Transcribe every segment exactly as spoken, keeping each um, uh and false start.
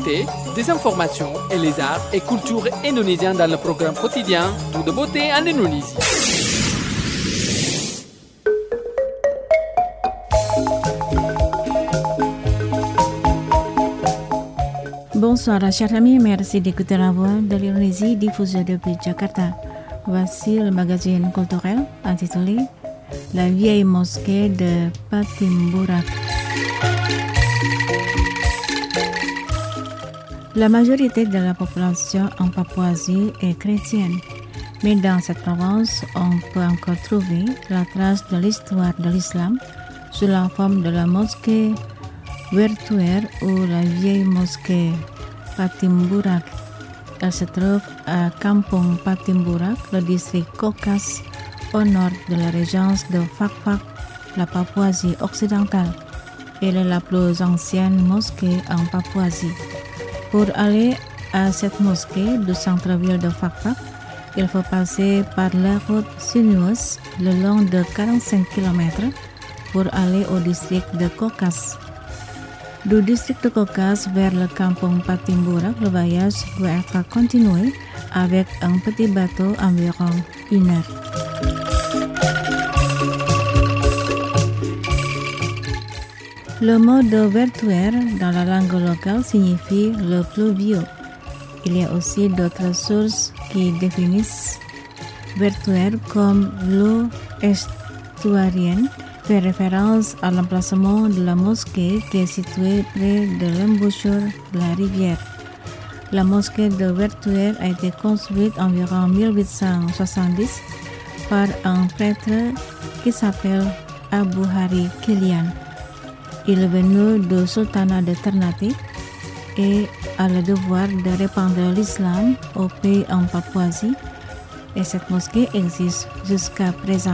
l'actualité, des informations et les arts et cultures indonésiens dans le programme quotidien Tout de beauté en Indonésie. Bonsoir chers amis, merci d'écouter la voix de l'Indonésie diffusée depuis Jakarta. Voici le magazine culturel intitulé La vieille mosquée de Patimburak. La majorité de la population en Papouasie est chrétienne, mais dans cette province, on peut encore trouver la trace de l'histoire de l'islam sous la forme de la mosquée Wertuer ou la vieille mosquée Patimburak. Elle se trouve à Kampung Patimburak, le district Kokas, au nord de la région de Fakfak, la Papouasie occidentale. Elle est la plus ancienne mosquée en Papouasie. Pour aller à cette mosquée du centre-ville de Fakfak, il faut passer par la route sinueuse le long de quarante-cinq kilomètres pour aller au district de Kokas. Du district de Kokas vers le Kampung Patimburak, le voyage doit être continué avec un petit bateau environ une heure. Le mot de Wertuer dans la langue locale signifie le plus vieux. Il y a aussi d'autres sources qui définissent Wertuer comme l'eau estuarienne, fait référence à l'emplacement de la mosquée qui est située près de l'embouchure de la rivière. La mosquée de Wertuer a été construite environ mille huit cent soixante-dix par un prêtre qui s'appelle Abu Hari Kilian. Il est venu du sultanat de Ternate et a le devoir de répandre l'islam au pays en Papouasie, et cette mosquée existe jusqu'à présent.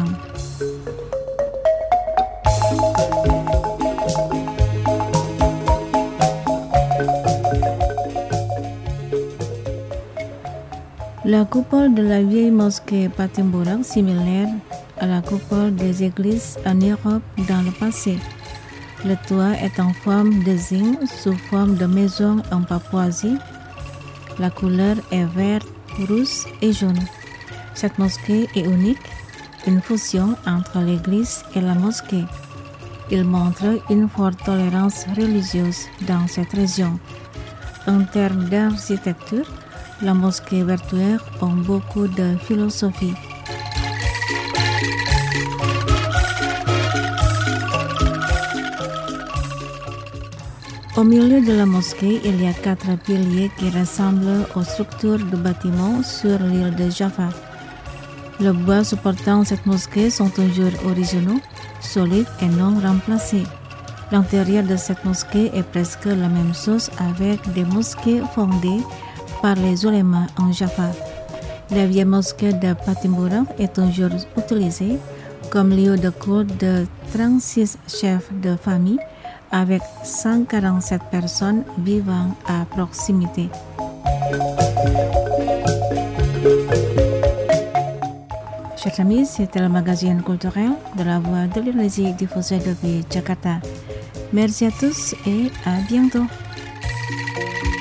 La coupole de la vieille mosquée Patimburak, similaire à la coupole des églises en Europe dans le passé. Le toit est en forme de zinc sous forme de maison en Papouasie. La couleur est verte, rouge et jaune. Cette mosquée est unique, une fusion entre l'église et la mosquée. Il montre une forte tolérance religieuse dans cette région. En termes d'architecture, la mosquée Wertuer a beaucoup de philosophie. Au milieu de la mosquée, il y a quatre piliers qui ressemblent aux structures de bâtiments sur l'île de Java. Le bois supportant cette mosquée sont toujours originaux, solides et non remplacés. L'intérieur de cette mosquée est presque la même chose avec des mosquées fondées par les ulémas en Java. La vieille mosquée de Patimburak est toujours utilisée comme lieu de culte de trente-six chefs de famille avec cent quarante-sept personnes vivant à proximité. Chers amis, c'était le magazine culturel de la Voix de l'Indonésie diffusé depuis Jakarta. Merci à tous et à bientôt.